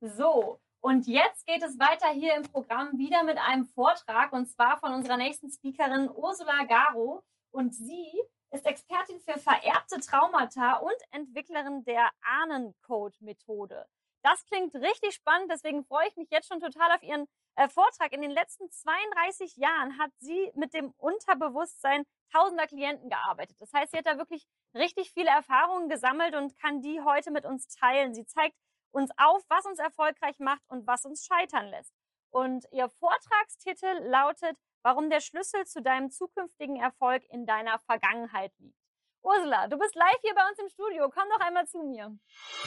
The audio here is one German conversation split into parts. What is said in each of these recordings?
So, und jetzt geht es weiter hier im Programm wieder mit einem Vortrag und zwar von unserer nächsten Speakerin Ursula Garo. Und sie ist Expertin für vererbte Traumata und Entwicklerin der Ahnencode-Methode. Das klingt richtig spannend, deswegen freue ich mich jetzt schon total auf ihren Vortrag. In den letzten 32 Jahren hat sie mit dem Unterbewusstsein tausender Klienten gearbeitet. Das heißt, sie hat da wirklich richtig viele Erfahrungen gesammelt und kann die heute mit uns teilen. Sie zeigt uns auf, was uns erfolgreich macht und was uns scheitern lässt. Und ihr Vortragstitel lautet, warum der Schlüssel zu deinem zukünftigen Erfolg in deiner Vergangenheit liegt. Ursula, du bist live hier bei uns im Studio. Komm doch einmal zu mir.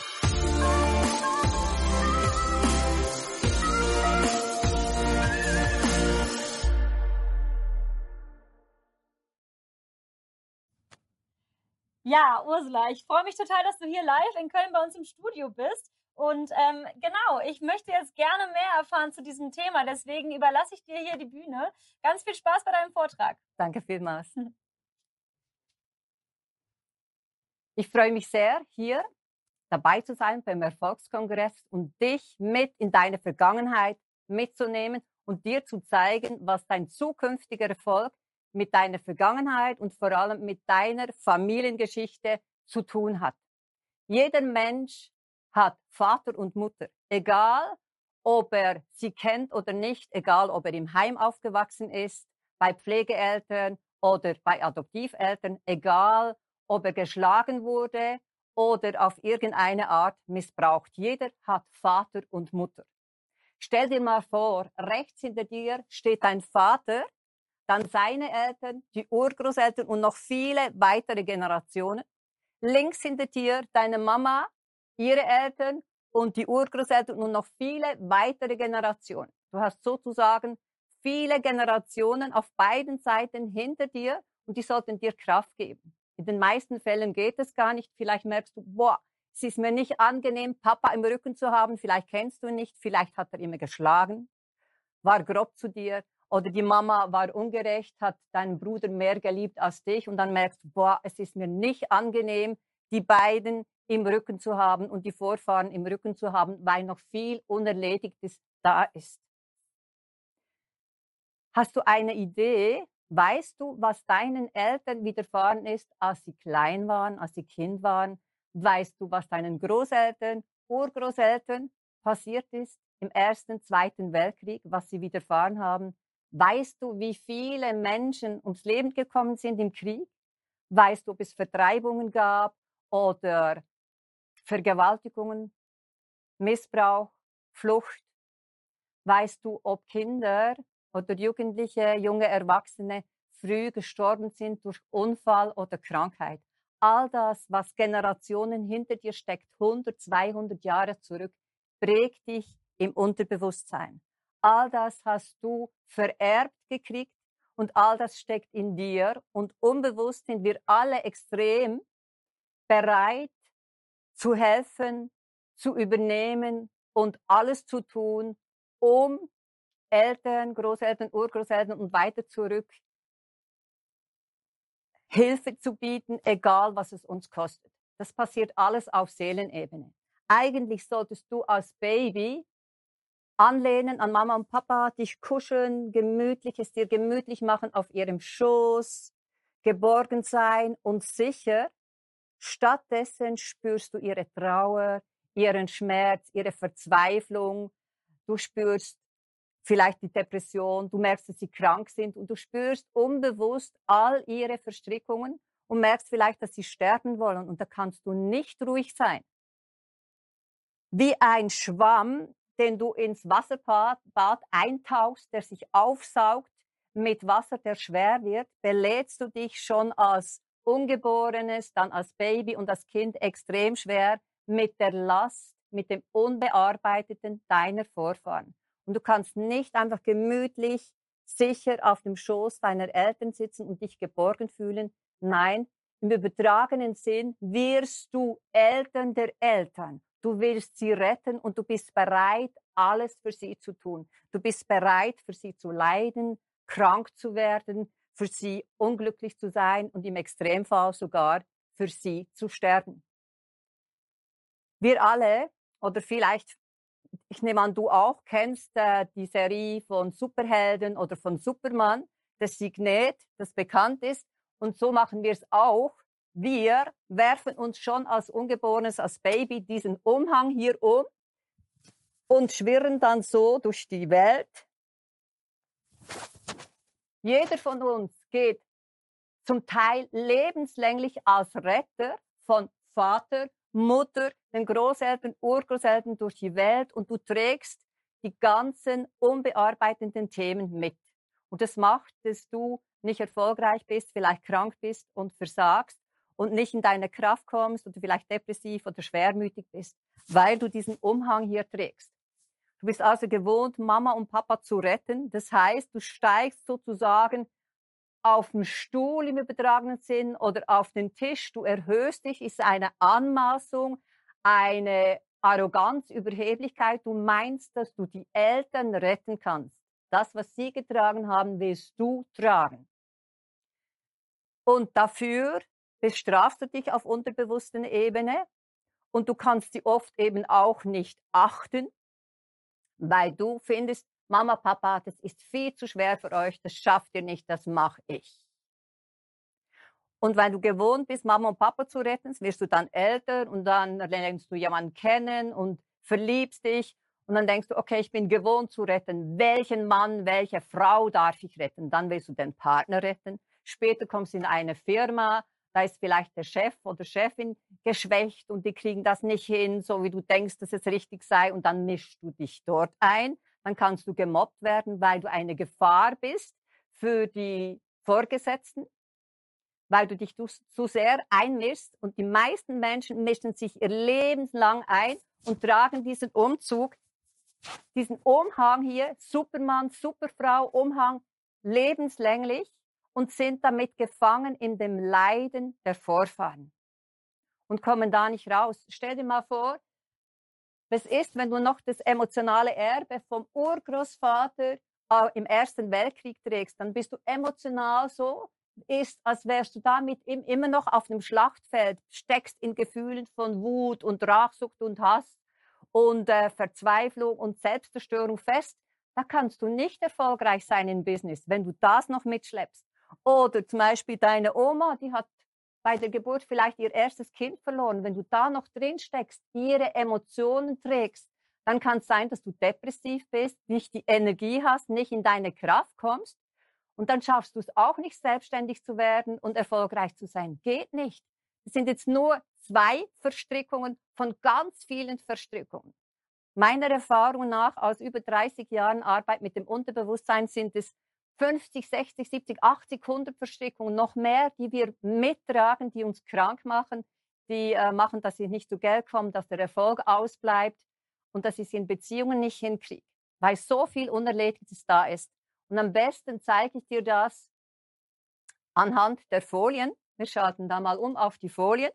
Ja, Ursula, ich freue mich total, dass du hier live in Köln bei uns im Studio bist. Und genau, ich möchte jetzt gerne mehr erfahren zu diesem Thema. Deswegen überlasse ich dir hier die Bühne. Ganz viel Spaß bei deinem Vortrag. Danke vielmals. Ich freue mich sehr, hier dabei zu sein beim Erfolgskongress und dich mit in deine Vergangenheit mitzunehmen und dir zu zeigen, was dein zukünftiger Erfolg mit deiner Vergangenheit und vor allem mit deiner Familiengeschichte zu tun hat. Jeder Mensch hat Vater und Mutter, egal ob er sie kennt oder nicht, egal ob er im Heim aufgewachsen ist, bei Pflegeeltern oder bei Adoptiveltern, egal ob er geschlagen wurde oder auf irgendeine Art missbraucht. Jeder hat Vater und Mutter. Stell dir mal vor, rechts hinter dir steht dein Vater, dann seine Eltern, die Urgroßeltern und noch viele weitere Generationen. Links hinter dir deine Mama, ihre Eltern und die Urgroßeltern und noch viele weitere Generationen. Du hast sozusagen viele Generationen auf beiden Seiten hinter dir und die sollten dir Kraft geben. In den meisten Fällen geht es gar nicht. Vielleicht merkst du, boah, es ist mir nicht angenehm, Papa im Rücken zu haben. Vielleicht kennst du ihn nicht, vielleicht hat er immer geschlagen, war grob zu dir. Oder die Mama war ungerecht, hat deinen Bruder mehr geliebt als dich und dann merkst du, boah, es ist mir nicht angenehm, die beiden im Rücken zu haben und die Vorfahren im Rücken zu haben, weil noch viel Unerledigtes da ist. Hast du eine Idee? Weißt du, was deinen Eltern widerfahren ist, als sie klein waren, als sie Kind waren? Weißt du, was deinen Großeltern, Urgroßeltern passiert ist im Ersten, Zweiten Weltkrieg, was sie widerfahren haben? Weißt du, wie viele Menschen ums Leben gekommen sind im Krieg? Weißt du, ob es Vertreibungen gab oder Vergewaltigungen, Missbrauch, Flucht? Weißt du, ob Kinder oder Jugendliche, junge Erwachsene früh gestorben sind durch Unfall oder Krankheit? All das, was Generationen hinter dir steckt, 100, 200 Jahre zurück, prägt dich im Unterbewusstsein. All das hast du vererbt gekriegt und all das steckt in dir und unbewusst sind wir alle extrem bereit zu helfen, zu übernehmen und alles zu tun, um Eltern, Großeltern, Urgroßeltern und weiter zurück Hilfe zu bieten, egal was es uns kostet. Das passiert alles auf Seelenebene. Eigentlich solltest du als Baby anlehnen an Mama und Papa, dich kuscheln, gemütlich, es dir gemütlich machen auf ihrem Schoß, geborgen sein und sicher. Stattdessen spürst du ihre Trauer, ihren Schmerz, ihre Verzweiflung. Du spürst vielleicht die Depression, du merkst, dass sie krank sind und du spürst unbewusst all ihre Verstrickungen und merkst vielleicht, dass sie sterben wollen und da kannst du nicht ruhig sein. Wie ein Schwamm, den du ins Wasserbad eintauchst, der sich aufsaugt mit Wasser, der schwer wird, belädst du dich schon als Ungeborenes, dann als Baby und als Kind extrem schwer mit der Last, mit dem Unbearbeiteten deiner Vorfahren. Und du kannst nicht einfach gemütlich, sicher auf dem Schoß deiner Eltern sitzen und dich geborgen fühlen. Nein, im übertragenen Sinn wirst du Eltern der Eltern. Du willst sie retten und du bist bereit, alles für sie zu tun. Du bist bereit, für sie zu leiden, krank zu werden, für sie unglücklich zu sein und im Extremfall sogar für sie zu sterben. Wir alle, oder vielleicht ich nehme an, du auch kennst die Serie von Superhelden oder von Superman, das Signet, das bekannt ist. Und so machen wir es auch. Wir werfen uns schon als Ungeborenes, als Baby diesen Umhang hier um und schwirren dann so durch die Welt. Jeder von uns geht zum Teil lebenslänglich als Retter von Vater, Mutter, den Großeltern, Urgroßeltern durch die Welt und du trägst die ganzen unbearbeiteten Themen mit. Und das macht, dass du nicht erfolgreich bist, vielleicht krank bist und versagst und nicht in deine Kraft kommst oder vielleicht depressiv oder schwermütig bist, weil du diesen Umhang hier trägst. Du bist also gewohnt, Mama und Papa zu retten. Das heißt, du steigst sozusagen auf den Stuhl im übertragenen Sinn oder auf den Tisch. Du erhöhst dich, ist eine Anmaßung, eine Arroganz, Überheblichkeit. Du meinst, dass du die Eltern retten kannst. Das, was sie getragen haben, willst du tragen. Und dafür bestrafst du dich auf unterbewusster Ebene und du kannst sie oft eben auch nicht achten, weil du findest, Mama, Papa, das ist viel zu schwer für euch, das schafft ihr nicht, das mache ich. Und wenn du gewohnt bist, Mama und Papa zu retten, wirst du dann älter und dann lernst du jemanden kennen und verliebst dich und dann denkst du, okay, ich bin gewohnt zu retten. Welchen Mann, welche Frau darf ich retten? Dann willst du den Partner retten. Später kommst du in eine Firma, da ist vielleicht der Chef oder Chefin geschwächt und die kriegen das nicht hin, so wie du denkst, dass es richtig sei und dann mischst du dich dort ein. Dann kannst du gemobbt werden, weil du eine Gefahr bist für die Vorgesetzten, weil du dich zu sehr einmischst. Und die meisten Menschen mischen sich ihr Leben lang ein und tragen diesen Umzug, diesen Umhang hier, Supermann, Superfrau, Umhang, lebenslänglich und sind damit gefangen in dem Leiden der Vorfahren und kommen da nicht raus. Stell dir mal vor, was ist, wenn du noch das emotionale Erbe vom Urgroßvater im Ersten Weltkrieg trägst, dann bist du emotional so, ist, als wärst du da mit ihm immer noch auf dem Schlachtfeld, steckst in Gefühlen von Wut und Rachsucht und Hass und Verzweiflung und Selbstzerstörung fest. Da kannst du nicht erfolgreich sein im Business, wenn du das noch mitschleppst. Oder zum Beispiel deine Oma, die hat bei der Geburt vielleicht ihr erstes Kind verloren. Wenn du da noch drin steckst, ihre Emotionen trägst, dann kann es sein, dass du depressiv bist, nicht die Energie hast, nicht in deine Kraft kommst. Und dann schaffst du es auch nicht, selbstständig zu werden und erfolgreich zu sein. Geht nicht. Es sind jetzt nur 2 Verstrickungen von ganz vielen Verstrickungen. Meiner Erfahrung nach, aus über 30 Jahren Arbeit mit dem Unterbewusstsein, sind es 50, 60, 70, 80, 100 Verstrickungen, noch mehr, die wir mittragen, die uns krank machen, die machen, dass ich nicht zu Geld komme, dass der Erfolg ausbleibt und dass ich es in Beziehungen nicht hinkriege, weil so viel Unerledigtes da ist. Und am besten zeige ich dir das anhand der Folien. Wir schalten da mal um auf die Folien.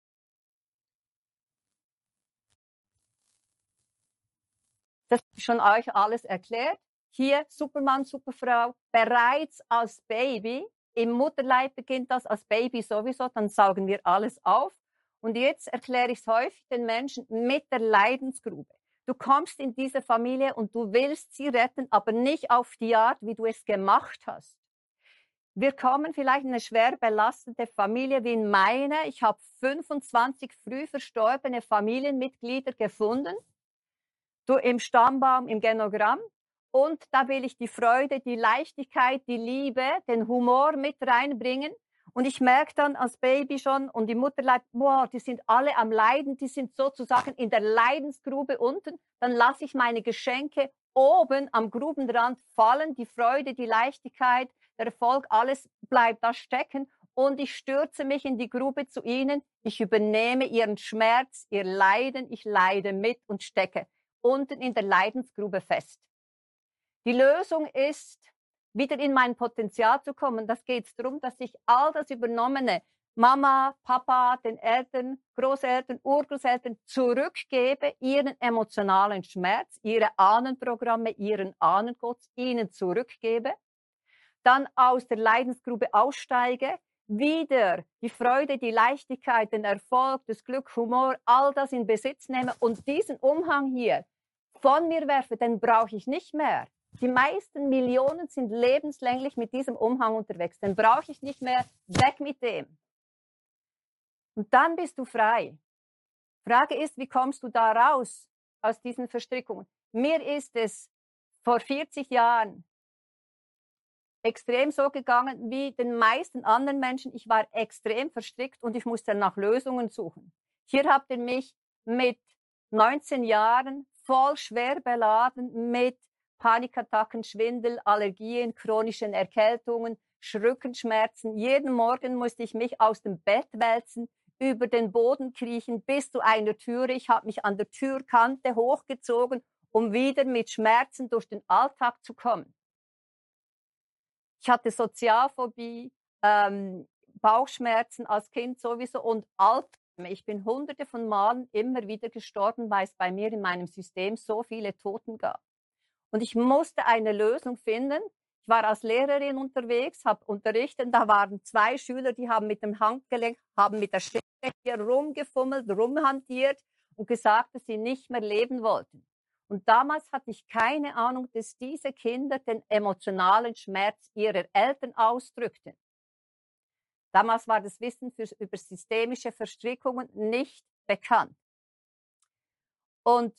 Das ist schon euch alles erklärt. Hier Supermann, Superfrau, bereits als Baby, im Mutterleib beginnt das, als Baby sowieso, dann saugen wir alles auf. Und jetzt erkläre ich es häufig den Menschen mit der Leidensgrube. Du kommst in diese Familie und du willst sie retten, aber nicht auf die Art, wie du es gemacht hast. Wir kommen vielleicht in eine schwer belastete Familie wie in meine. Ich habe 25 früh verstorbene Familienmitglieder gefunden, du im Stammbaum, im Genogramm. Und da will ich die Freude, die Leichtigkeit, die Liebe, den Humor mit reinbringen. Und ich merke dann als Baby schon und die Mutterleib, boah, die sind alle am Leiden, die sind sozusagen in der Leidensgrube unten. Dann lasse ich meine Geschenke oben am Grubenrand fallen, die Freude, die Leichtigkeit, der Erfolg, alles bleibt da stecken. Und ich stürze mich in die Grube zu ihnen. Ich übernehme ihren Schmerz, ihr Leiden, ich leide mit und stecke unten in der Leidensgrube fest. Die Lösung ist, wieder in mein Potenzial zu kommen. Das geht darum, dass ich all das Übernommene, Mama, Papa, den Eltern, Großeltern, Urgroßeltern zurückgebe, ihren emotionalen Schmerz, ihre Ahnenprogramme, ihren Ahnencode ihnen zurückgebe, dann aus der Leidensgrube aussteige, wieder die Freude, die Leichtigkeit, den Erfolg, das Glück, Humor, all das in Besitz nehme und diesen Umhang hier von mir werfe, den brauche ich nicht mehr. Die meisten Millionen sind lebenslänglich mit diesem Umhang unterwegs. Den brauche ich nicht mehr. Weg mit dem. Und dann bist du frei. Frage ist, wie kommst du da raus aus diesen Verstrickungen? Mir ist es vor 40 Jahren extrem so gegangen wie den meisten anderen Menschen. Ich war extrem verstrickt und ich musste nach Lösungen suchen. Hier habt ihr mich mit 19 Jahren voll schwer beladen mit Panikattacken, Schwindel, Allergien, chronischen Erkältungen, Rückenschmerzen. Jeden Morgen musste ich mich aus dem Bett wälzen, über den Boden kriechen bis zu einer Türe. Ich habe mich an der Türkante hochgezogen, um wieder mit Schmerzen durch den Alltag zu kommen. Ich hatte Sozialphobie, Bauchschmerzen als Kind sowieso und Albträume. Ich bin hunderte von Malen immer wieder gestorben, weil es bei mir in meinem System so viele Toten gab. Und ich musste eine Lösung finden. Ich war als Lehrerin unterwegs, habe unterrichtet. Da waren 2 Schüler, die haben mit dem Handgelenk, haben mit der Schere hier rumgefummelt, rumhantiert und gesagt, dass sie nicht mehr leben wollten. Und damals hatte ich keine Ahnung, dass diese Kinder den emotionalen Schmerz ihrer Eltern ausdrückten. Damals war das Wissen über systemische Verstrickungen nicht bekannt. Und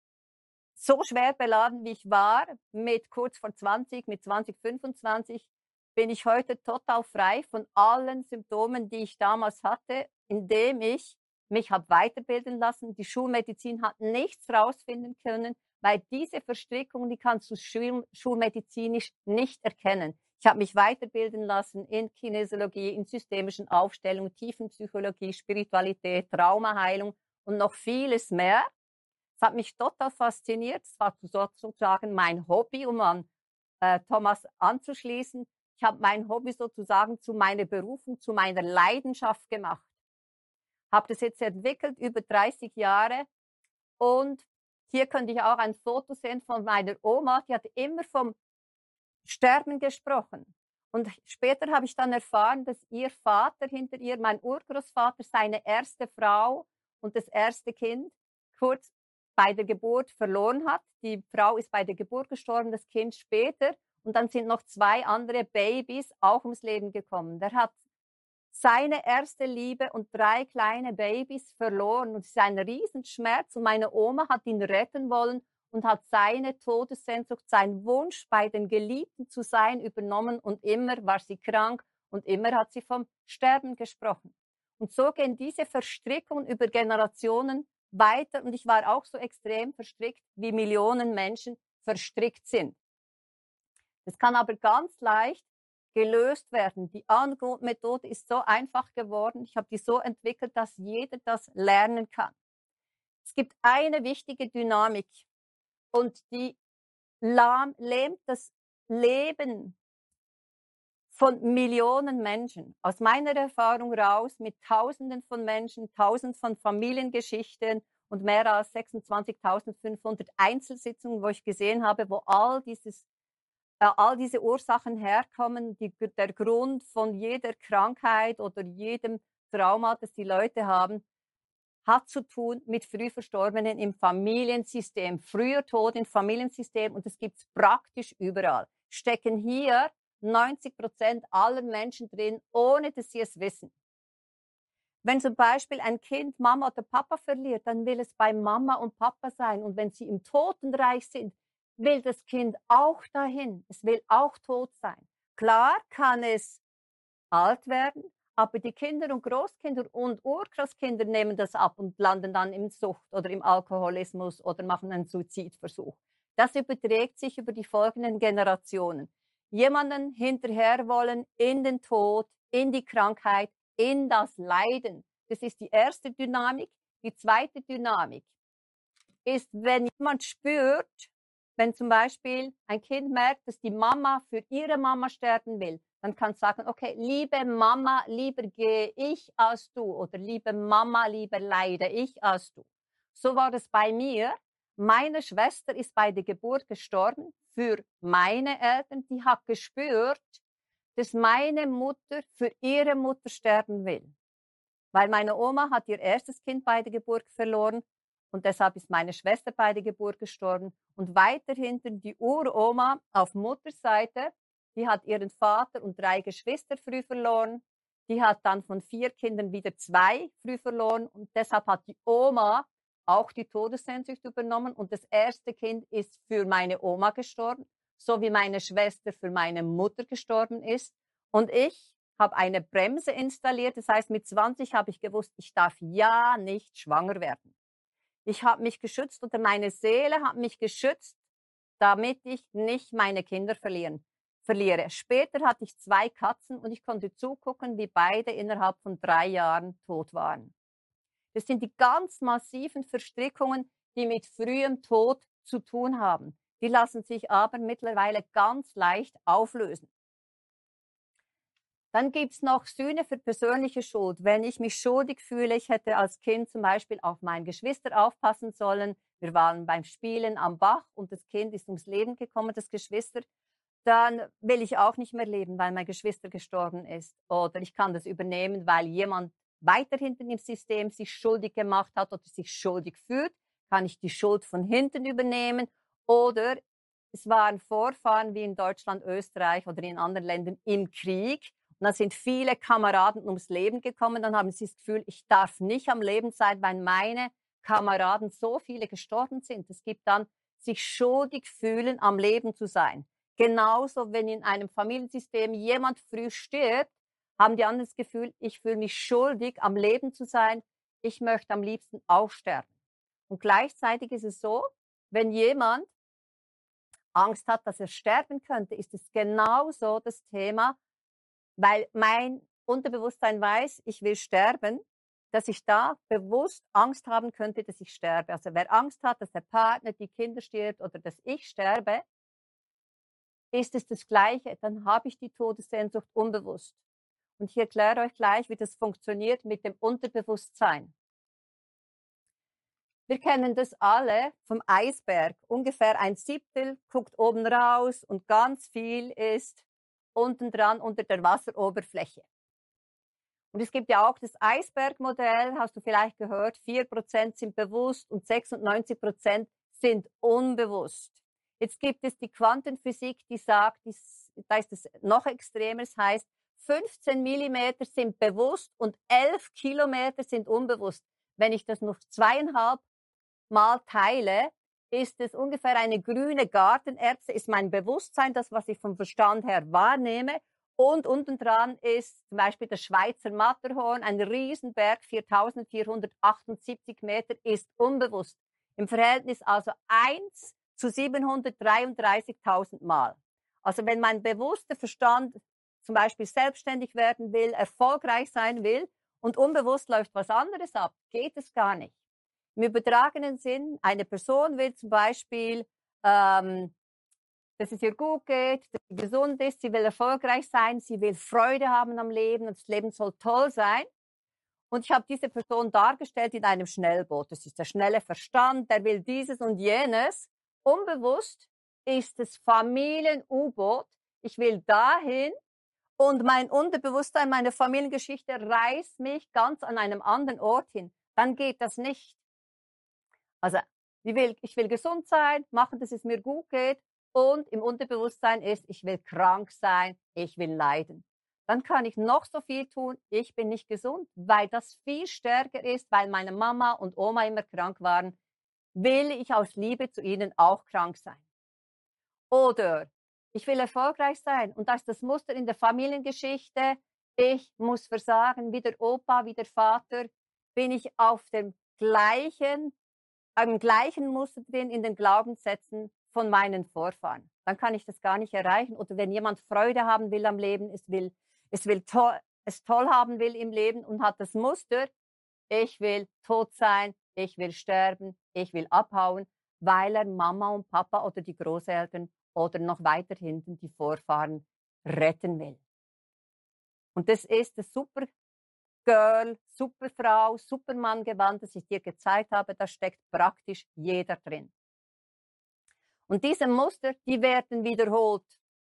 so schwer beladen, wie ich war, mit kurz vor 20, mit 20, 25, bin ich heute total frei von allen Symptomen, die ich damals hatte, indem ich mich habe weiterbilden lassen. Die Schulmedizin hat nichts rausfinden können, weil diese Verstrickungen, die kannst du schulmedizinisch nicht erkennen. Ich habe mich weiterbilden lassen in Kinesiologie, in systemischen Aufstellungen, Tiefenpsychologie, Spiritualität, Traumaheilung und noch vieles mehr. Es hat mich total fasziniert. Es war sozusagen mein Hobby, um an Thomas anzuschließen. Ich habe mein Hobby sozusagen zu meiner Berufung, zu meiner Leidenschaft gemacht. Habe das jetzt entwickelt über 30 Jahre und hier könnte ich auch ein Foto sehen von meiner Oma. Die hat immer vom Sterben gesprochen. Und später habe ich dann erfahren, dass ihr Vater hinter ihr, mein Urgroßvater, seine erste Frau und das erste Kind kurz bei der Geburt verloren hat. Die Frau ist bei der Geburt gestorben, das Kind später. Und dann sind noch 2 andere Babys auch ums Leben gekommen. Der hat seine erste Liebe und 3 kleine Babys verloren. Und es ist ein Riesenschmerz. Und meine Oma hat ihn retten wollen und hat seine Todessehnsucht, seinen Wunsch, bei den Geliebten zu sein, übernommen. Und immer war sie krank und immer hat sie vom Sterben gesprochen. Und so gehen diese Verstrickungen über Generationen weiter. Und ich war auch so extrem verstrickt, wie Millionen Menschen verstrickt sind. Das kann aber ganz leicht gelöst werden. Die Angst-Methode ist so einfach geworden. Ich habe die so entwickelt, dass jeder das lernen kann. Es gibt eine wichtige Dynamik und die lähmt das Leben von Millionen Menschen. Aus meiner Erfahrung raus mit Tausenden von Menschen, Tausenden von Familiengeschichten und mehr als 26.500 Einzelsitzungen, wo ich gesehen habe, wo all diese Ursachen herkommen, der Grund von jeder Krankheit oder jedem Trauma, das die Leute haben, hat zu tun mit früh Verstorbenen im Familiensystem. Früher Tod im Familiensystem und das gibt es praktisch überall. Stecken hier 90% aller Menschen drin, ohne dass sie es wissen. Wenn zum Beispiel ein Kind Mama oder Papa verliert, dann will es bei Mama und Papa sein. Und wenn sie im Totenreich sind, will das Kind auch dahin. Es will auch tot sein. Klar kann es alt werden, aber die Kinder und Großkinder und Urgroßkinder nehmen das ab und landen dann in Sucht oder im Alkoholismus oder machen einen Suizidversuch. Das überträgt sich über die folgenden Generationen. Jemanden hinterher wollen in den Tod, in die Krankheit, in das Leiden. Das ist die erste Dynamik. Die zweite Dynamik ist, wenn jemand spürt, wenn zum Beispiel ein Kind merkt, dass die Mama für ihre Mama sterben will, dann kann es sagen, okay, liebe Mama, lieber gehe ich als du oder liebe Mama, lieber leide ich als du. So war es bei mir. Meine Schwester ist bei der Geburt gestorben für meine Eltern. Die hat gespürt, dass meine Mutter für ihre Mutter sterben will. Weil meine Oma hat ihr erstes Kind bei der Geburt verloren und deshalb ist meine Schwester bei der Geburt gestorben. Und weiter hinten die Uroma auf Mutterseite, die hat ihren Vater und 3 Geschwister früh verloren. Die hat dann von 4 Kindern wieder 2 früh verloren und deshalb hat die Oma auch die Todessehnsucht übernommen und das erste Kind ist für meine Oma gestorben, so wie meine Schwester für meine Mutter gestorben ist. Und ich habe eine Bremse installiert, das heißt mit 20 habe ich gewusst, ich darf ja nicht schwanger werden. Ich habe mich geschützt oder meine Seele hat mich geschützt, damit ich nicht meine Kinder verliere. Später hatte ich 2 Katzen und ich konnte zugucken, wie beide innerhalb von 3 Jahren tot waren. Das sind die ganz massiven Verstrickungen, die mit frühem Tod zu tun haben. Die lassen sich aber mittlerweile ganz leicht auflösen. Dann gibt es noch Sühne für persönliche Schuld. Wenn ich mich schuldig fühle, ich hätte als Kind zum Beispiel auf meine Geschwister aufpassen sollen. Wir waren beim Spielen am Bach und das Kind ist ums Leben gekommen, das Geschwister. Dann will ich auch nicht mehr leben, weil mein Geschwister gestorben ist. Oder ich kann das übernehmen, weil jemand weiter hinten im System sich schuldig gemacht hat oder sich schuldig fühlt. Kann ich die Schuld von hinten übernehmen. Oder es waren Vorfahren wie in Deutschland, Österreich oder in anderen Ländern im Krieg. Und dann sind viele Kameraden ums Leben gekommen. Dann haben sie das Gefühl, ich darf nicht am Leben sein, weil meine Kameraden so viele gestorben sind. Es gibt dann sich schuldig fühlen, am Leben zu sein. Genauso, wenn in einem Familiensystem jemand früh stirbt, haben die anderen das Gefühl, ich fühle mich schuldig, am Leben zu sein. Ich möchte am liebsten auch sterben. Und gleichzeitig ist es so, wenn jemand Angst hat, dass er sterben könnte, ist es genauso das Thema, weil mein Unterbewusstsein weiß, ich will sterben, dass ich da bewusst Angst haben könnte, dass ich sterbe. Also wer Angst hat, dass der Partner, die Kinder stirbt oder dass ich sterbe, ist es das Gleiche. Dann habe ich die Todessehnsucht unbewusst. Und ich erkläre euch gleich, wie das funktioniert mit dem Unterbewusstsein. Wir kennen das alle vom Eisberg. Ungefähr 1/7 guckt oben raus und ganz viel ist unten dran unter der Wasseroberfläche. Und es gibt ja auch das Eisbergmodell, hast du vielleicht gehört, 4% sind bewusst und 96% sind unbewusst. Jetzt gibt es die Quantenphysik, die sagt, da ist es noch extremer, das heißt, 15 Millimeter sind bewusst und 11 Kilometer sind unbewusst. Wenn ich das noch 2,5 Mal teile, ist es ungefähr eine grüne Gartenerbse, ist mein Bewusstsein, das, was ich vom Verstand her wahrnehme. Und unten dran ist zum Beispiel das Schweizer Matterhorn, ein Riesenberg, 4.478 Meter, ist unbewusst. Im Verhältnis also 1 zu 733.000 Mal. Also wenn mein bewusster Verstand zum Beispiel selbstständig werden will, erfolgreich sein will und unbewusst läuft was anderes ab, geht es gar nicht. Im übertragenen Sinn, eine Person will zum Beispiel, dass es ihr gut geht, dass sie gesund ist, sie will erfolgreich sein, sie will Freude haben am Leben und das Leben soll toll sein. Und ich habe diese Person dargestellt in einem Schnellboot. Das ist der schnelle Verstand, der will dieses und jenes. Unbewusst ist das Familien-U-Boot. Ich will dahin und mein Unterbewusstsein, meine Familiengeschichte reißt mich ganz an einem anderen Ort hin. Dann geht das nicht. Also ich will gesund sein, machen, dass es mir gut geht und im Unterbewusstsein ist, ich will krank sein, ich will leiden. Dann kann ich noch so viel tun, ich bin nicht gesund, weil das viel stärker ist, weil meine Mama und Oma immer krank waren, will ich aus Liebe zu ihnen auch krank sein. Oder ich will erfolgreich sein und das ist das Muster in der Familiengeschichte, ich muss versagen, wie der Opa, wie der Vater, bin ich auf dem gleichen Muster drin in den Glaubenssätzen von meinen Vorfahren. Dann kann ich das gar nicht erreichen. Oder wenn jemand Freude haben will am Leben, es toll haben will im Leben und hat das Muster, ich will tot sein, ich will sterben, ich will abhauen, weil er Mama und Papa oder die Großeltern oder noch weiter hinten die Vorfahren retten will. Und das ist das Supergirl, Superfrau, Supermann-Gewand, das ich dir gezeigt habe, da steckt praktisch jeder drin. Und diese Muster, die werden wiederholt.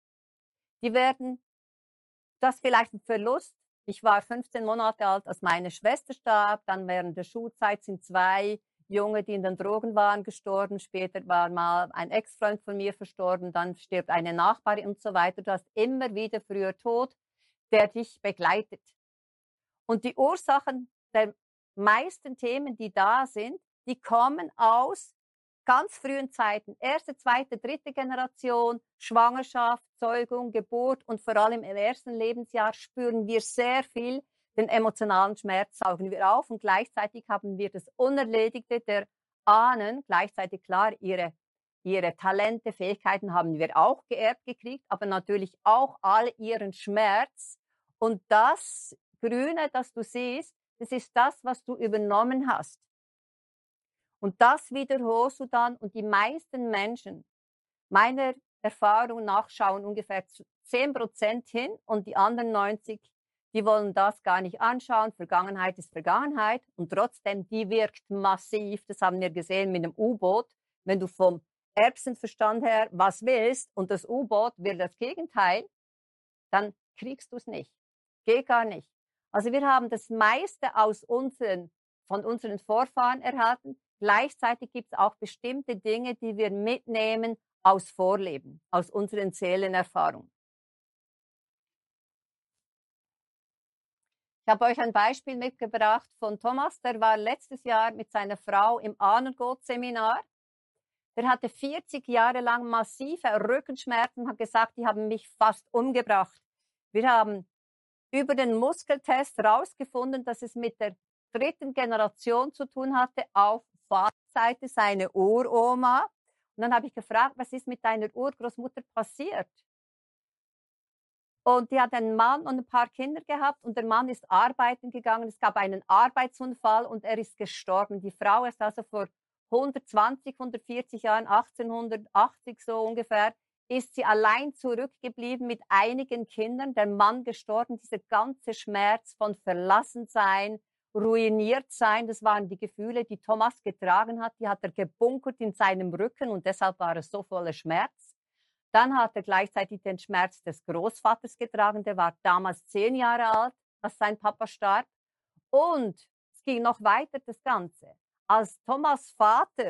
Das ist vielleicht ein Verlust. Ich war 15 Monate alt, als meine Schwester starb, dann während der Schulzeit sind 2 Junge, die in den Drogen waren, gestorben. Später war mal ein Ex-Freund von mir verstorben. Dann stirbt eine Nachbarin und so weiter. Du hast immer wieder früher Tod, der dich begleitet. Und die Ursachen der meisten Themen, die da sind, die kommen aus ganz frühen Zeiten. Erste, zweite, dritte Generation, Schwangerschaft, Zeugung, Geburt und vor allem im ersten Lebensjahr spüren wir sehr viel den emotionalen Schmerz, saugen wir auf und gleichzeitig haben wir das Unerledigte der Ahnen, gleichzeitig klar, ihre Talente, Fähigkeiten haben wir auch geerbt gekriegt, aber natürlich auch all ihren Schmerz. Und das Grüne, das du siehst, das ist das, was du übernommen hast. Und das wiederholst du dann und die meisten Menschen, meiner Erfahrung nach, schauen ungefähr 10% hin und die anderen 90%, die wollen das gar nicht anschauen. Vergangenheit ist Vergangenheit und trotzdem, die wirkt massiv. Das haben wir gesehen mit dem U-Boot. Wenn du vom Erbsenverstand her was willst und das U-Boot will das Gegenteil, dann kriegst du es nicht. Geht gar nicht. Also wir haben das meiste von unseren Vorfahren erhalten. Gleichzeitig gibt es auch bestimmte Dinge, die wir mitnehmen aus Vorleben, aus unseren Seelenerfahrungen. Ich habe euch ein Beispiel mitgebracht von Thomas, der war letztes Jahr mit seiner Frau im Ahnengott-Seminar. Der hatte 40 Jahre lang massive Rückenschmerzen und hat gesagt, die haben mich fast umgebracht. Wir haben über den Muskeltest herausgefunden, dass es mit der dritten Generation zu tun hatte, auf Vaterseite seine Uroma. Und dann habe ich gefragt, was ist mit deiner Urgroßmutter passiert? Und die hat einen Mann und ein paar Kinder gehabt und der Mann ist arbeiten gegangen. Es gab einen Arbeitsunfall und er ist gestorben. Die Frau ist also vor 120, 140 Jahren, 1880 so ungefähr, ist sie allein zurückgeblieben mit einigen Kindern. Der Mann gestorben, dieser ganze Schmerz von Verlassensein, ruiniert sein, das waren die Gefühle, die Thomas getragen hat. Die hat er gebunkert in seinem Rücken und deshalb war er so voller Schmerz. Dann hat er gleichzeitig den Schmerz des Großvaters getragen, der war damals 10 Jahre alt, als sein Papa starb. Und es ging noch weiter, das Ganze. Als Thomas' Vater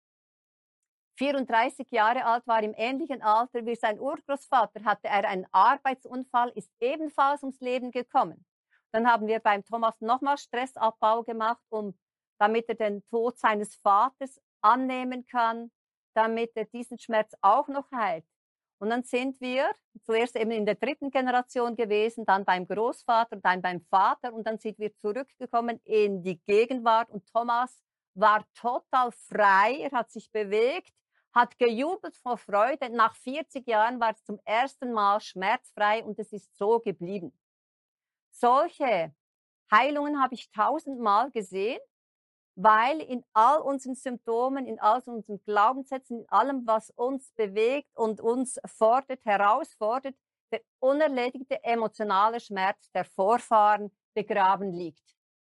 34 Jahre alt war, im ähnlichen Alter wie sein Urgroßvater, hatte er einen Arbeitsunfall, ist ebenfalls ums Leben gekommen. Dann haben wir beim Thomas nochmal Stressabbau gemacht, damit er den Tod seines Vaters annehmen kann, damit er diesen Schmerz auch noch heilt. Und dann sind wir zuerst eben in der dritten Generation gewesen, dann beim Großvater, dann beim Vater und dann sind wir zurückgekommen in die Gegenwart und Thomas war total frei, er hat sich bewegt, hat gejubelt vor Freude. Nach 40 Jahren war es zum ersten Mal schmerzfrei und es ist so geblieben. Solche Heilungen habe ich 1000-mal gesehen, weil in all unseren Symptomen, in all unseren Glaubenssätzen, in allem, was uns bewegt und uns fordert, herausfordert, der unerledigte emotionale Schmerz der Vorfahren begraben liegt.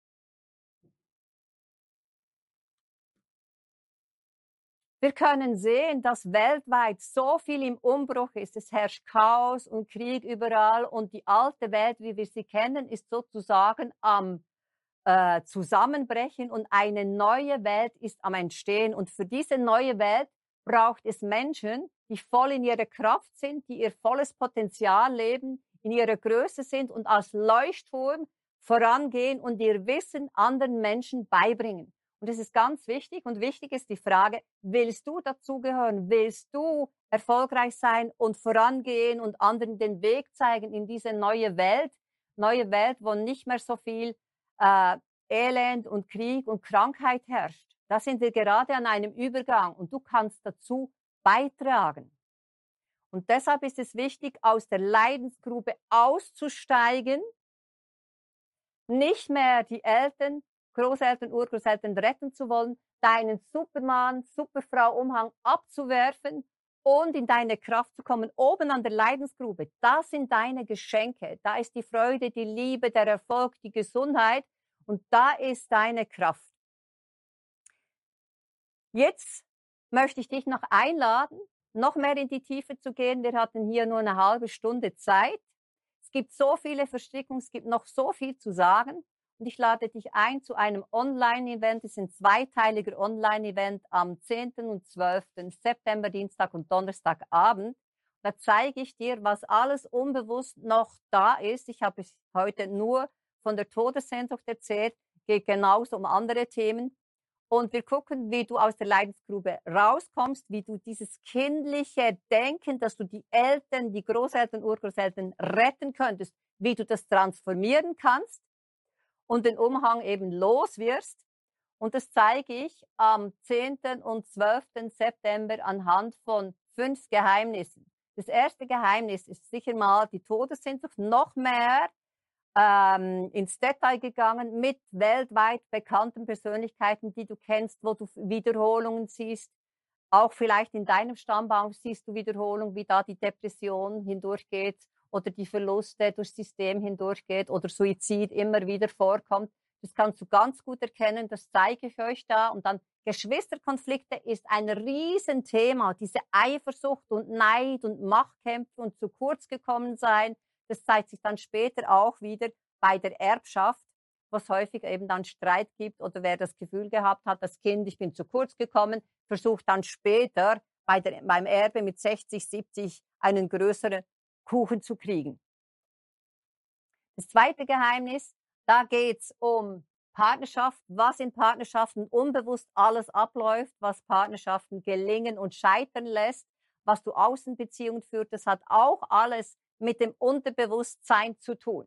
Wir können sehen, dass weltweit so viel im Umbruch ist. Es herrscht Chaos und Krieg überall und die alte Welt, wie wir sie kennen, ist sozusagen am Zusammenbrechen und eine neue Welt ist am Entstehen. Und für diese neue Welt braucht es Menschen, die voll in ihrer Kraft sind, die ihr volles Potenzial leben, in ihrer Größe sind und als Leuchtturm vorangehen und ihr Wissen anderen Menschen beibringen. Und das ist ganz wichtig. Und wichtig ist die Frage, willst du dazugehören? Willst du erfolgreich sein und vorangehen und anderen den Weg zeigen in diese neue Welt? Neue Welt, wo nicht mehr so viel Elend und Krieg und Krankheit herrscht. Da sind wir gerade an einem Übergang und du kannst dazu beitragen. Und deshalb ist es wichtig, aus der Leidensgrube auszusteigen, nicht mehr die Eltern, Großeltern, Urgroßeltern retten zu wollen, deinen Supermann, Superfrau-Umhang abzuwerfen und in deine Kraft zu kommen, oben an der Leidensgrube. Das sind deine Geschenke. Da ist die Freude, die Liebe, der Erfolg, die Gesundheit und da ist deine Kraft. Jetzt möchte ich dich noch einladen, noch mehr in die Tiefe zu gehen. Wir hatten hier nur eine halbe Stunde Zeit. Es gibt so viele Verstrickungen, es gibt noch so viel zu sagen. Und ich lade dich ein zu einem Online-Event. Es ist ein zweiteiliger Online-Event am 10. und 12. September, Dienstag und Donnerstagabend. Da zeige ich dir, was alles unbewusst noch da ist. Ich habe es heute nur von der Todessehnsucht erzählt, geht genauso um andere Themen. Und wir gucken, wie du aus der Leidensgrube rauskommst, wie du dieses kindliche Denken, dass du die Eltern, die Großeltern, Urgroßeltern retten könntest, wie du das transformieren kannst und den Umhang eben los wirst. Und das zeige ich am 10. und 12. September anhand von 5 Geheimnissen. Das erste Geheimnis ist sicher mal die Todessehnsucht, noch mehr ins Detail gegangen mit weltweit bekannten Persönlichkeiten, die du kennst, wo du Wiederholungen siehst. Auch vielleicht in deinem Stammbaum siehst du Wiederholungen, wie da die Depression hindurchgeht oder die Verluste durchs System hindurchgeht oder Suizid immer wieder vorkommt. Das kannst du ganz gut erkennen, das zeige ich euch da. Und dann Geschwisterkonflikte ist ein Riesenthema, diese Eifersucht und Neid und Machtkämpfe und zu kurz gekommen sein. Das zeigt sich dann später auch wieder bei der Erbschaft, wo es häufig eben dann Streit gibt oder wer das Gefühl gehabt hat, das Kind, ich bin zu kurz gekommen, versucht dann später beim Erbe mit 60, 70 einen größeren Kuchen zu kriegen. Das zweite Geheimnis, da geht es um Partnerschaft, was in Partnerschaften unbewusst alles abläuft, was Partnerschaften gelingen und scheitern lässt, was du Außenbeziehungen führt, das hat auch alles mit dem Unterbewusstsein zu tun.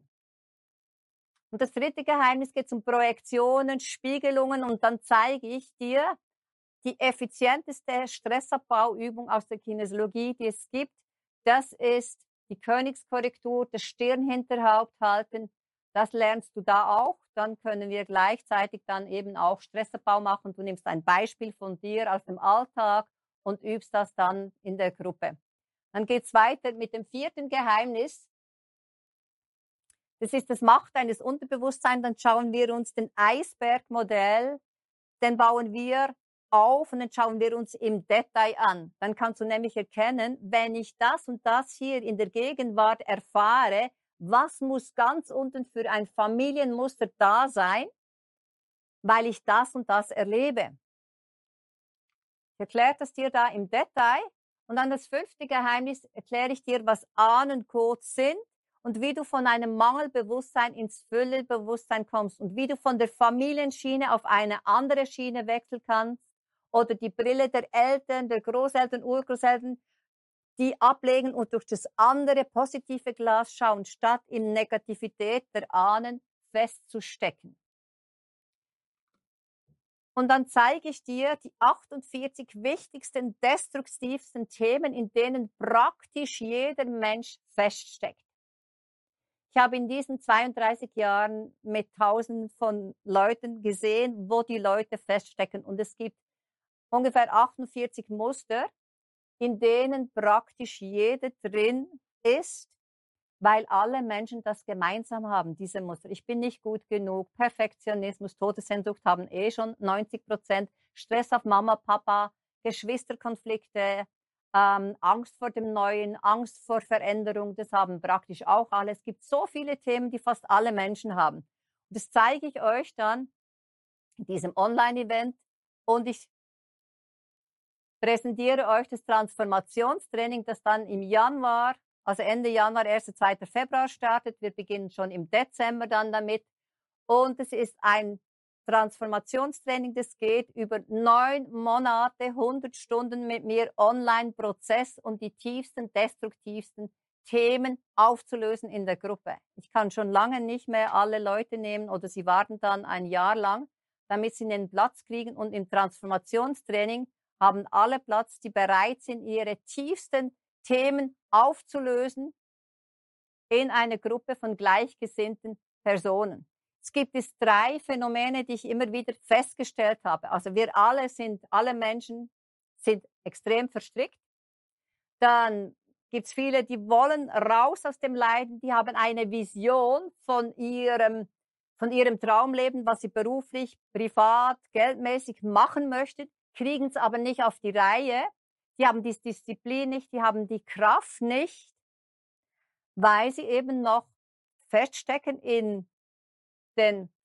Und das dritte Geheimnis geht um Projektionen, Spiegelungen und dann zeige ich dir die effizienteste Stressabbauübung aus der Kinesiologie, die es gibt. Das ist die Königskorrektur, das Stirnhinterhaupt halten. Das lernst du da auch. Dann können wir gleichzeitig dann eben auch Stressabbau machen. Du nimmst ein Beispiel von dir aus dem Alltag und übst das dann in der Gruppe. Dann geht es weiter mit dem vierten Geheimnis. Das ist das Macht eines Unterbewusstseins. Dann schauen wir uns den Eisbergmodell, den bauen wir auf und dann schauen wir uns im Detail an. Dann kannst du nämlich erkennen, wenn ich das und das hier in der Gegenwart erfahre, was muss ganz unten für ein Familienmuster da sein, weil ich das und das erlebe. Ich erkläre das dir da im Detail. Und dann das fünfte Geheimnis erkläre ich dir, was Ahnencodes sind und wie du von einem Mangelbewusstsein ins Füllebewusstsein kommst und wie du von der Familienschiene auf eine andere Schiene wechseln kannst oder die Brille der Eltern, der Großeltern, Urgroßeltern, die ablegen und durch das andere positive Glas schauen, statt in Negativität der Ahnen festzustecken. Und dann zeige ich dir die 48 wichtigsten, destruktivsten Themen, in denen praktisch jeder Mensch feststeckt. Ich habe in diesen 32 Jahren mit Tausenden von Leuten gesehen, wo die Leute feststecken. Und es gibt ungefähr 48 Muster, in denen praktisch jeder drin ist, weil alle Menschen das gemeinsam haben, diese Muster. Ich bin nicht gut genug, Perfektionismus, Todessehnsucht haben schon 90%, Stress auf Mama, Papa, Geschwisterkonflikte, Angst vor dem Neuen, Angst vor Veränderung, das haben praktisch auch alle. Es gibt so viele Themen, die fast alle Menschen haben. Und das zeige ich euch dann in diesem Online-Event und ich präsentiere euch das Transformationstraining, das dann im Januar, also Ende Januar, 1. 2. Februar startet. Wir beginnen schon im Dezember dann damit. Und es ist ein Transformationstraining, das geht über 9 Monate, 100 Stunden mit mir Online-Prozess, um die tiefsten, destruktivsten Themen aufzulösen in der Gruppe. Ich kann schon lange nicht mehr alle Leute nehmen oder sie warten dann ein Jahr lang, damit sie einen Platz kriegen. Und im Transformationstraining haben alle Platz, die bereit sind, ihre tiefsten Themen aufzulösen in einer Gruppe von gleichgesinnten Personen. Es gibt 3 Phänomene, die ich immer wieder festgestellt habe. Also alle Menschen sind extrem verstrickt. Dann gibt es viele, die wollen raus aus dem Leiden, die haben eine Vision von ihrem Traumleben, was sie beruflich, privat, geldmäßig machen möchten, kriegen es aber nicht auf die Reihe. Die haben die Disziplin nicht, die haben die Kraft nicht, weil sie eben noch feststecken in den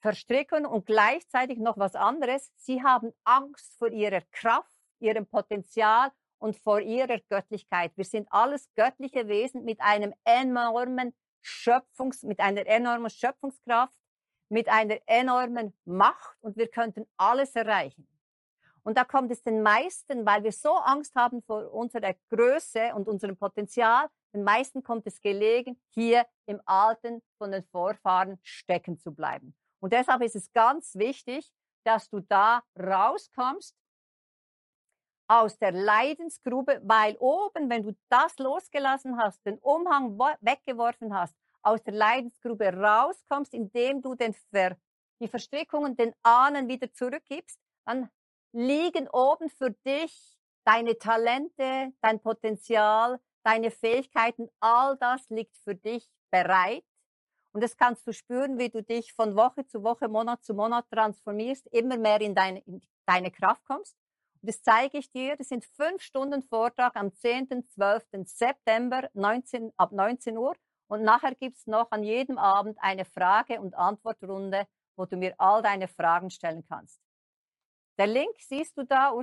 verstricken und gleichzeitig noch was anderes. Sie haben Angst vor ihrer Kraft, ihrem Potenzial und vor ihrer Göttlichkeit. Wir sind alles göttliche Wesen mit einer enormen Schöpfungskraft, mit einer enormen Macht und wir könnten alles erreichen. Und da kommt es den meisten, weil wir so Angst haben vor unserer Größe und unserem Potenzial, den meisten kommt es gelegen, hier im Alten von den Vorfahren stecken zu bleiben. Und deshalb ist es ganz wichtig, dass du da rauskommst aus der Leidensgrube, weil oben, wenn du das losgelassen hast, den Umhang weggeworfen hast, aus der Leidensgrube rauskommst, indem du die Verstrickungen den Ahnen wieder zurückgibst, dann liegen oben für dich deine Talente, dein Potenzial, deine Fähigkeiten, all das liegt für dich bereit. Und das kannst du spüren, wie du dich von Woche zu Woche, Monat zu Monat transformierst, immer mehr in deine Kraft kommst. Und das zeige ich dir. Das sind 5 Stunden Vortrag am 10. 12. September ab 19 Uhr. Und nachher gibt es noch an jedem Abend eine Frage- und Antwortrunde, wo du mir all deine Fragen stellen kannst. Der Link siehst du da,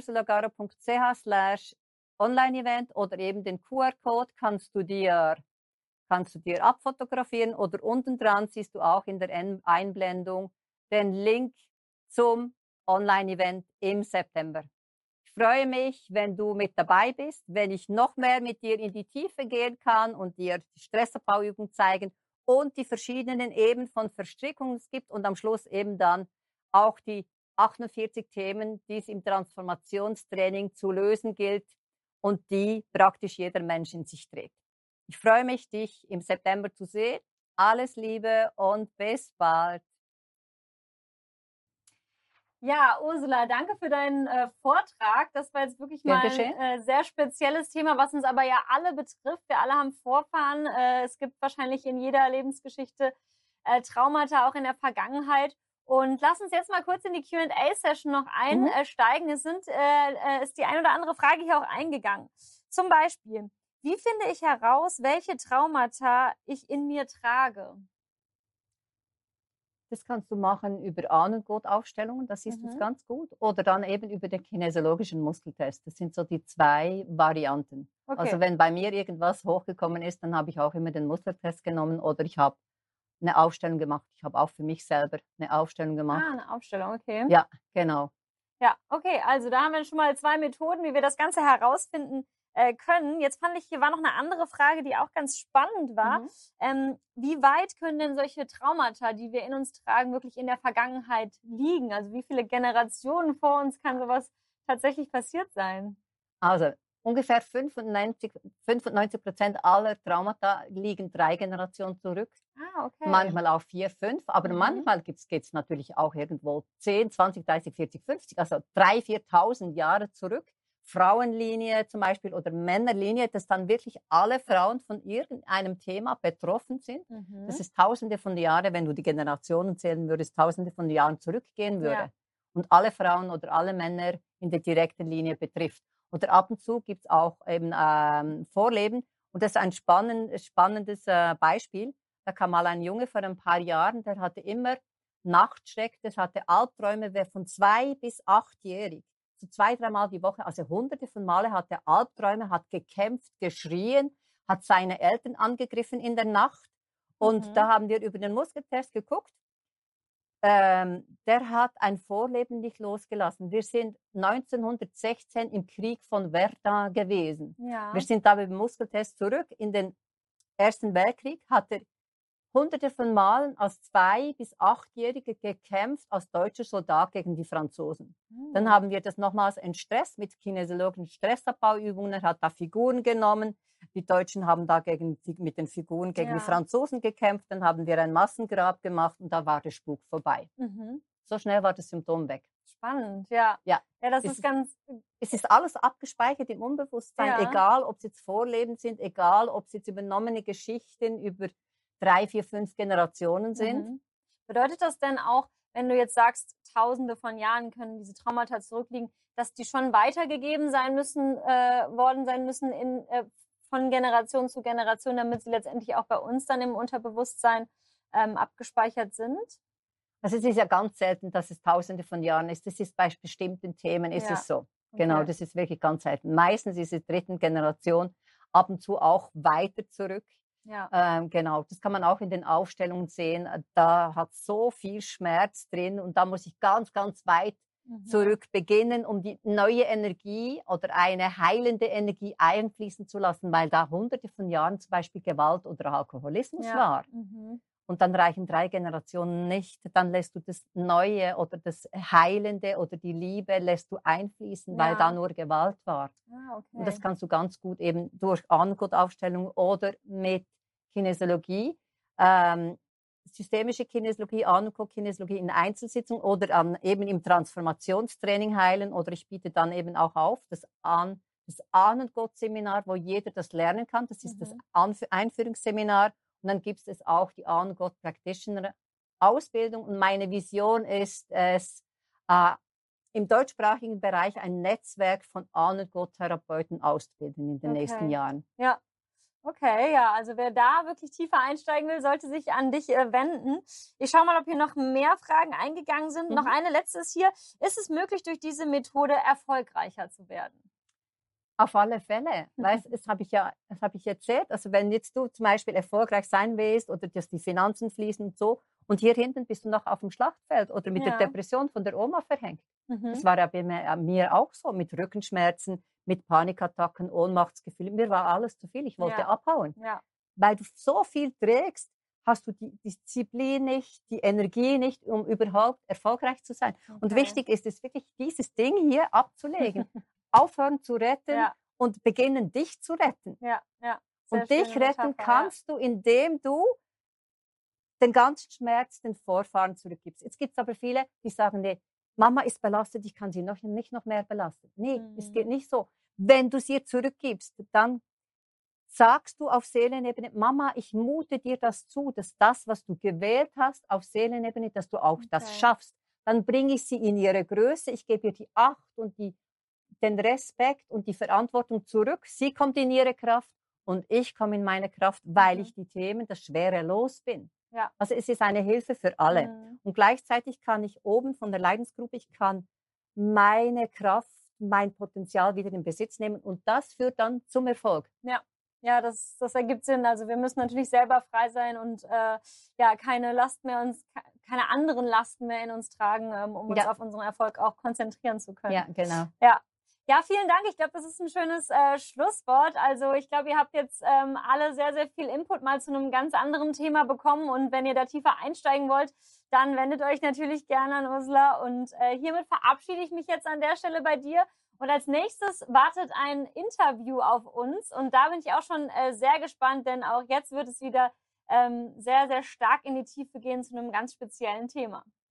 ursulagaro.ch/Online-Event oder eben den QR-Code kannst du dir abfotografieren oder unten dran siehst du auch in der Einblendung den Link zum Online-Event im September. Ich freue mich, wenn du mit dabei bist, wenn ich noch mehr mit dir in die Tiefe gehen kann und dir die Stressabbauübung zeigen und die verschiedenen Ebenen von Verstrickungen es gibt und am Schluss eben dann auch die 48 Themen, die es im Transformationstraining zu lösen gilt und die praktisch jeder Mensch in sich trägt. Ich freue mich, dich im September zu sehen. Alles Liebe und bis bald. Ja, Ursula, danke für deinen Vortrag. Das war jetzt wirklich mal ein sehr spezielles Thema, was uns aber ja alle betrifft. Wir alle haben Vorfahren. Es gibt wahrscheinlich in jeder Lebensgeschichte Traumata, auch in der Vergangenheit. Und lass uns jetzt mal kurz in die Q&A-Session noch einsteigen. Es ist die ein oder andere Frage hier auch eingegangen. Zum Beispiel, wie finde ich heraus, welche Traumata ich in mir trage? Das kannst du machen über Ahnengurt-Aufstellungen, das siehst du ganz gut. Oder dann eben über den kinesiologischen Muskeltest. Das sind so die 2 Varianten. Okay. Also wenn bei mir irgendwas hochgekommen ist, dann habe ich auch immer den Muskeltest genommen oder ich habe eine Aufstellung gemacht. Ich habe auch für mich selber eine Aufstellung gemacht. Ah, eine Aufstellung, okay. Ja, genau. Ja, okay, also da haben wir schon mal 2 Methoden, wie wir das Ganze herausfinden können. Jetzt fand ich, hier war noch eine andere Frage, die auch ganz spannend war. Wie weit können denn solche Traumata, die wir in uns tragen, wirklich in der Vergangenheit liegen? Also wie viele Generationen vor uns kann sowas tatsächlich passiert sein? Also ungefähr 95% aller Traumata liegen 3 Generationen zurück. Ah, okay. Manchmal auch 4, 5, aber manchmal geht es natürlich auch irgendwo 10, 20, 30, 40, 50, also 3.000, 4.000 Jahre zurück. Frauenlinie zum Beispiel oder Männerlinie, dass dann wirklich alle Frauen von irgendeinem Thema betroffen sind. Das ist Tausende von Jahren, wenn du die Generationen zählen würdest, Tausende von Jahren zurückgehen würde. Ja. Und alle Frauen oder alle Männer in der direkten Linie betrifft. Oder ab und zu gibt es auch eben Vorleben. Und das ist ein spannendes Beispiel. Da kam mal ein Junge vor ein paar Jahren, der hatte immer Nachtschreck, der hatte Albträume von 2 bis 8-jährig. So 2, 3 Mal die Woche, also hunderte von Male hat er Albträume, hat gekämpft, geschrien, hat seine Eltern angegriffen in der Nacht. Und da haben wir über den Muskeltest geguckt. Der hat ein Vorleben nicht losgelassen. Wir sind 1916 im Krieg von Verdun gewesen. Ja. Wir sind da mit dem Muskeltest zurück. In den Ersten Weltkrieg hat er Hunderte von Malen als 2- bis 8-Jährige gekämpft als deutscher Soldat gegen die Franzosen. Dann haben wir das nochmals entstresst mit kinesiologischen Stressabbauübungen. Er hat da Figuren genommen. Die Deutschen haben da mit den Figuren gegen die Franzosen gekämpft. Dann haben wir ein Massengrab gemacht und da war der Spuk vorbei. So schnell war das Symptom weg. Spannend, ja. Ja, das ist ganz... Es ist alles abgespeichert im Unbewusstsein, egal ob es jetzt Vorleben sind, egal ob es jetzt übernommene Geschichten über 3, 4, 5 Generationen sind. Bedeutet das denn auch, wenn du jetzt sagst, Tausende von Jahren können diese Traumata zurückliegen, dass die schon weitergegeben sein müssen, worden sein müssen von Generation zu Generation, damit sie letztendlich auch bei uns dann im Unterbewusstsein abgespeichert sind? Also es ist ja ganz selten, dass es Tausende von Jahren ist. Das ist bei bestimmten Themen ist Ja, es so. Genau, okay. das ist wirklich ganz selten. Meistens ist es dritten Generation, ab und zu auch weiter zurück. Ja. Genau, das kann man auch in den Aufstellungen sehen. Da hat so viel Schmerz drin und da muss ich ganz, ganz weit zurück beginnen, um die neue Energie oder eine heilende Energie einfließen zu lassen, weil da hunderte von Jahren zum Beispiel Gewalt oder Alkoholismus Ja. war. Und dann reichen 3 Generationen nicht. Dann lässt du das Neue oder das Heilende oder die Liebe lässt du einfließen, weil da Ja. nur Gewalt war. Ah, Und das okay. kannst du ganz gut eben durch Ahnengott-Aufstellung oder mit Kinesiologie, systemische Kinesiologie, Ahnengott-Kinesiologie in Einzelsitzung oder eben im Transformationstraining heilen. Oder ich biete dann eben auch auf das Ahnengott-Seminar, wo jeder das lernen kann. Das ist das Einführungsseminar. Und dann gibt es auch die Ahnengott Practitioner Ausbildung. Und meine Vision ist es, im deutschsprachigen Bereich ein Netzwerk von Ahnengott-Therapeuten auszubilden in den nächsten Jahren. Ja. Okay, ja, also wer da wirklich tiefer einsteigen will, sollte sich an dich wenden. Ich schaue mal, ob hier noch mehr Fragen eingegangen sind. Noch eine letzte ist hier. Ist es möglich, durch diese Methode erfolgreicher zu werden? Auf alle Fälle. Weißt, das habe ich erzählt. Also wenn jetzt du zum Beispiel erfolgreich sein willst oder dass die Finanzen fließen und so und hier hinten bist du noch auf dem Schlachtfeld oder mit der Depression von der Oma verhängt. Das war ja bei mir auch so, mit Rückenschmerzen, mit Panikattacken, Ohnmachtsgefühlen. Mir war alles zu viel. Ich wollte abhauen. Ja. Weil du so viel trägst, hast du die Disziplin nicht, die Energie nicht, um überhaupt erfolgreich zu sein. Okay. Und wichtig ist es wirklich, dieses Ding hier abzulegen. Aufhören zu retten und beginnen, dich zu retten. Ja. Und dich retten kannst du, indem du den ganzen Schmerz den Vorfahren zurückgibst. Jetzt gibt es aber viele, die sagen, nee, Mama ist belastet, ich kann sie nicht noch mehr belasten. Nee, es geht nicht so. Wenn du sie ihr zurückgibst, dann sagst du auf Seelenebene, Mama, ich mute dir das zu, dass das, was du gewählt hast, auf Seelenebene, dass du auch das schaffst. Dann bringe ich sie in ihre Größe, ich gebe ihr die Acht und den Respekt und die Verantwortung zurück. Sie kommt in ihre Kraft und ich komme in meine Kraft, weil ich die Themen, das Schwere los bin. Ja. Also es ist eine Hilfe für alle. Und gleichzeitig kann ich oben von der Leidensgruppe, ich kann meine Kraft, mein Potenzial wieder in Besitz nehmen und das führt dann zum Erfolg. Ja, das ergibt Sinn. Also wir müssen natürlich selber frei sein und keine anderen Lasten mehr in uns tragen, um uns auf unseren Erfolg auch konzentrieren zu können. Ja, genau. Ja, vielen Dank. Ich glaube, das ist ein schönes Schlusswort. Also ich glaube, ihr habt jetzt alle sehr, sehr viel Input mal zu einem ganz anderen Thema bekommen. Und wenn ihr da tiefer einsteigen wollt, dann wendet euch natürlich gerne an Ursula. Und hiermit verabschiede ich mich jetzt an der Stelle bei dir. Und als nächstes wartet ein Interview auf uns. Und da bin ich auch schon sehr gespannt, denn auch jetzt wird es wieder sehr, sehr stark in die Tiefe gehen zu einem ganz speziellen Thema.